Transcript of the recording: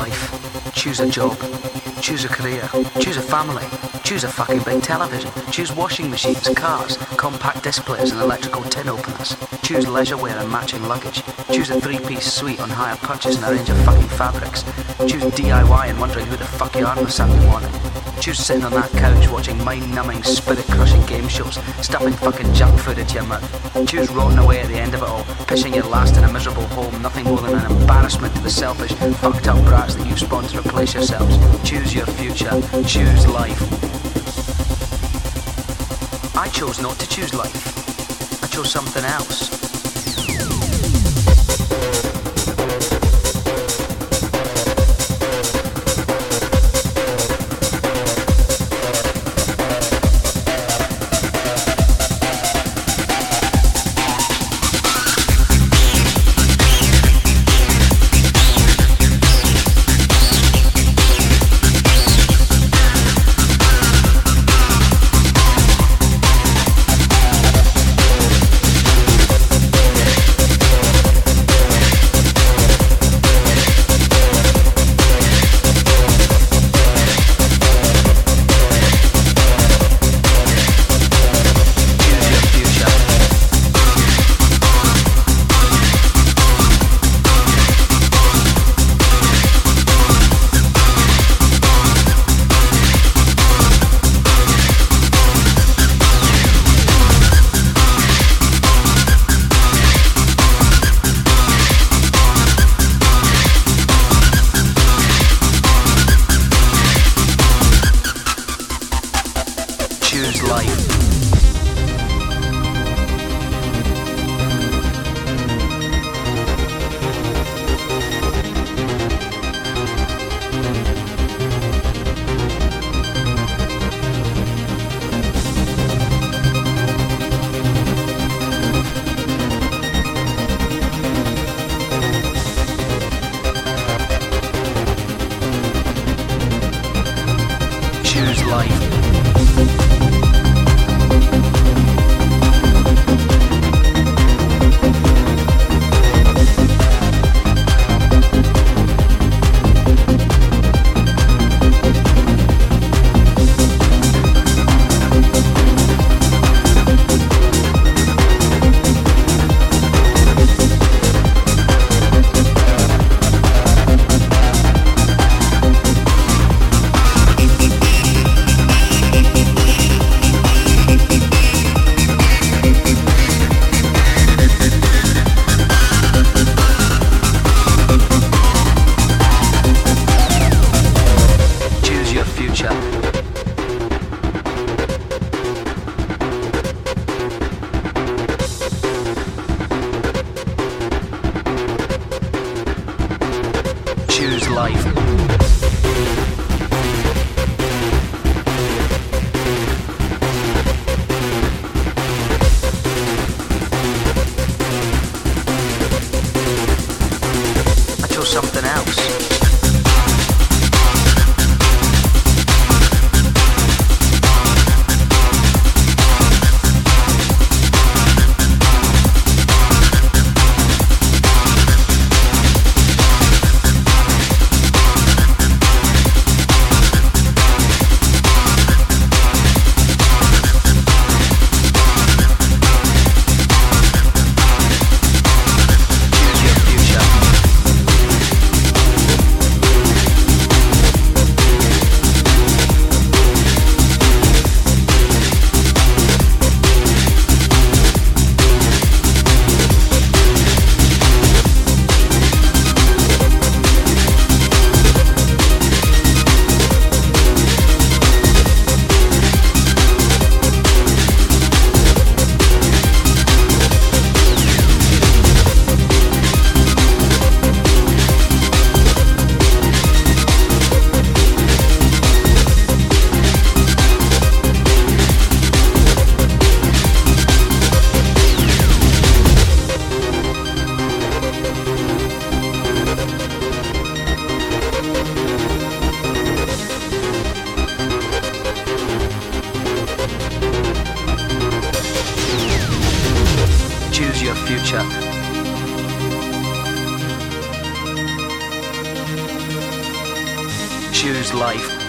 life. Choose a job. Choose a career. Choose a family. Choose a fucking big television. Choose washing machines, cars, compact displays and electrical tin openers. Choose leisure wear and matching luggage. Choose a three-piece suite on hire purchase and a range of fucking fabrics. Choose DIY and wondering who the fuck you are on a Saturday morning. Choose sitting on that couch watching mind-numbing, spirit-crushing game shows, stuffing fucking junk food into your mouth. Choose rotting away at the end of it all, pissing your last in a miserable home, nothing more than an embarrassment to the selfish, fucked-up brats that you've spawned to replace yourselves. Choose your future. Choose life. I chose not to choose life. I chose something else. Choose life.